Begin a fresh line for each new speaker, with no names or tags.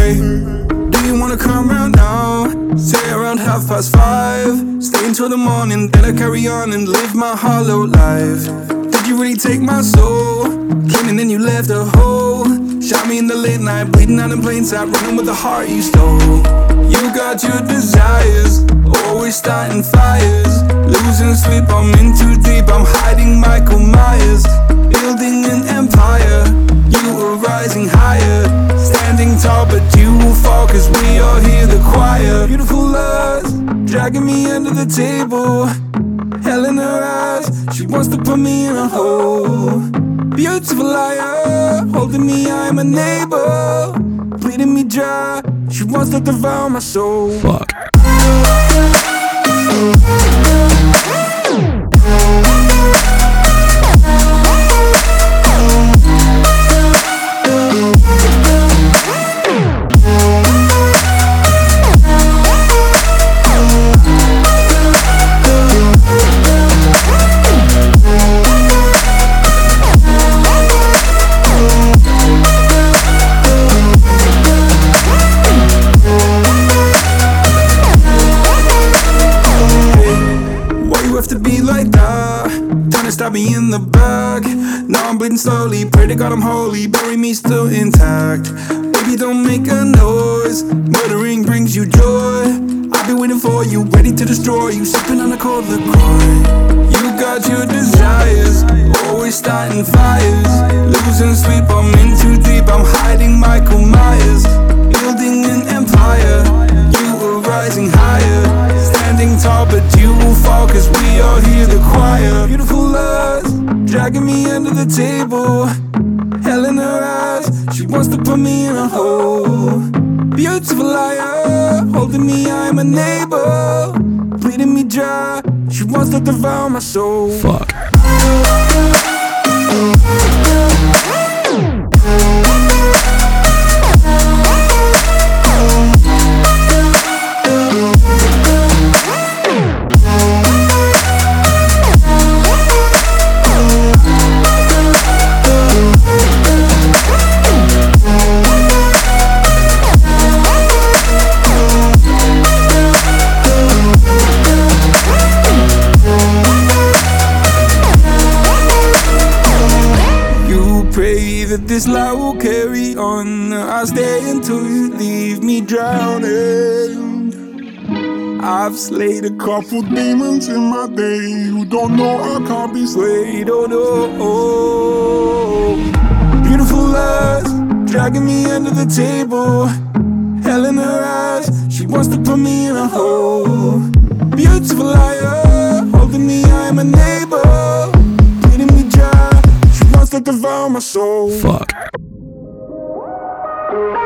Hey, do you wanna come round now? Say around 5:30. Stay until the morning, then I carry on and live my hollow life. Did you really take my soul? Came and then you left a hole. Shot me in the late night, bleeding out in plain sight, running with the heart you stole. You got your desires, always starting fires. Losing sleep, I'm in too deep, I'm hiding Michael Myers. Building an empire, you were rising higher. Standing tall, but you will fall, cause we all hear the choir. Beautiful lust, dragging me under the table. Hell in her eyes, she wants to put me in a hole. Beautiful liar, holding me, I'm a neighbor. Bleeding me dry, she wants to devour my soul.
Fuck.
To be like that, trying to stab me in the back. Now I'm bleeding slowly, pray to God I'm holy, bury me still intact. Baby, don't make a noise, murdering brings you joy. I've been waiting for you, ready to destroy you, sipping on a cold LaCroix. You got your desires, always starting fires. Losing sleep, I'm in too deep, I'm hiding Michael Myers. Building an empire, you were rising higher. Standing tall, but you will fall, cause we all hear the choir. Beautiful lust, dragging me under the table. Hell in her eyes, she wants to put me in a hole. Beautiful liar, holding me, I'm a neighbor. Bleeding me dry, she wants to devour my soul.
Fuck.
Pray that this light will carry on. I'll stay until you leave me drowning. I've slayed a couple demons in my day who don't know I can't be swayed. Oh no. Beautiful lust, dragging me under the table. Hell in her eyes, she wants to put me in a hole. Beautiful liar, holding me, I'm a neighbor. Bleeding me dry, to devour my soul.
Fuck.